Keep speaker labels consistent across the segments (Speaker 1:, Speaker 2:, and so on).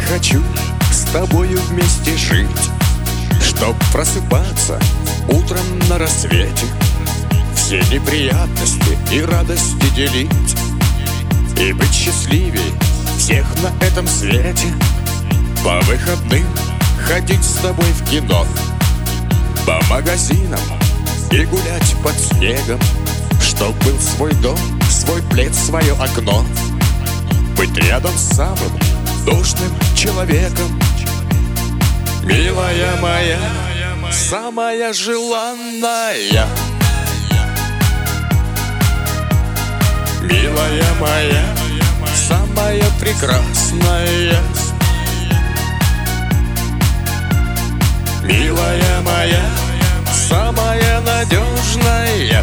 Speaker 1: хочу с тобою вместе жить, чтоб просыпаться утром на рассвете, все неприятности и радости делить, и быть счастливей всех на этом свете. По выходным ходить с тобой в кино, по магазинам и гулять под снегом, чтоб был свой дом, свой плед, свое окно, быть рядом с самым нужным человеком. Милая моя, самая желанная, милая моя, самая прекрасная, милая моя, самая надежная.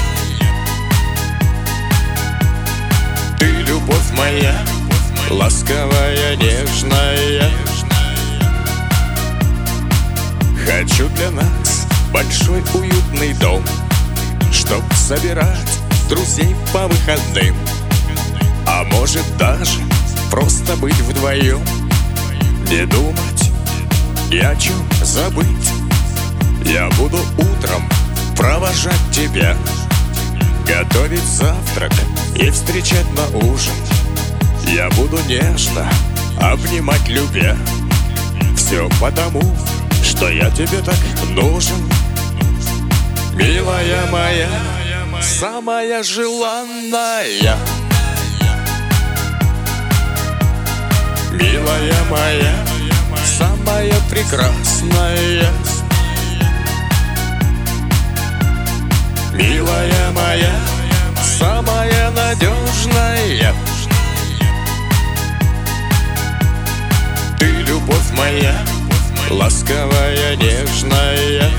Speaker 1: Ты любовь моя, ласковая, нежная. Хочу для нас большой уютный дом, чтоб собирать друзей по выходным, а может даже просто быть вдвоем, не думать и о чем забыть. Я буду утром провожать тебя, готовить завтрак и встречать на ужин. Я буду нежно обнимать, любя, все потому, что я тебе так нужен. Милая моя, самая желанная, милая моя, самая прекрасная, милая моя, самая надежная. Ты любовь моя, ласковая, нежная.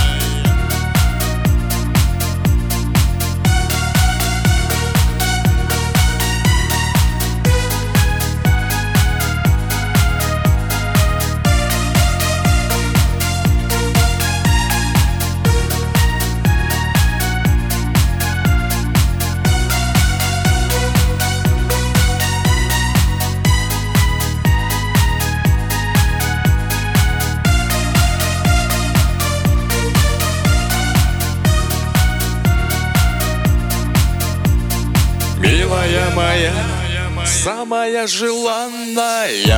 Speaker 1: Милая моя, самая желанная,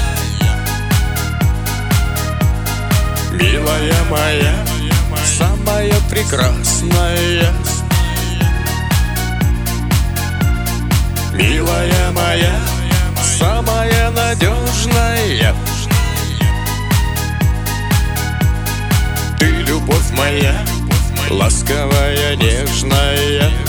Speaker 1: милая моя, самая прекрасная, милая моя, самая надежная. Ты любовь моя, ласковая, нежная.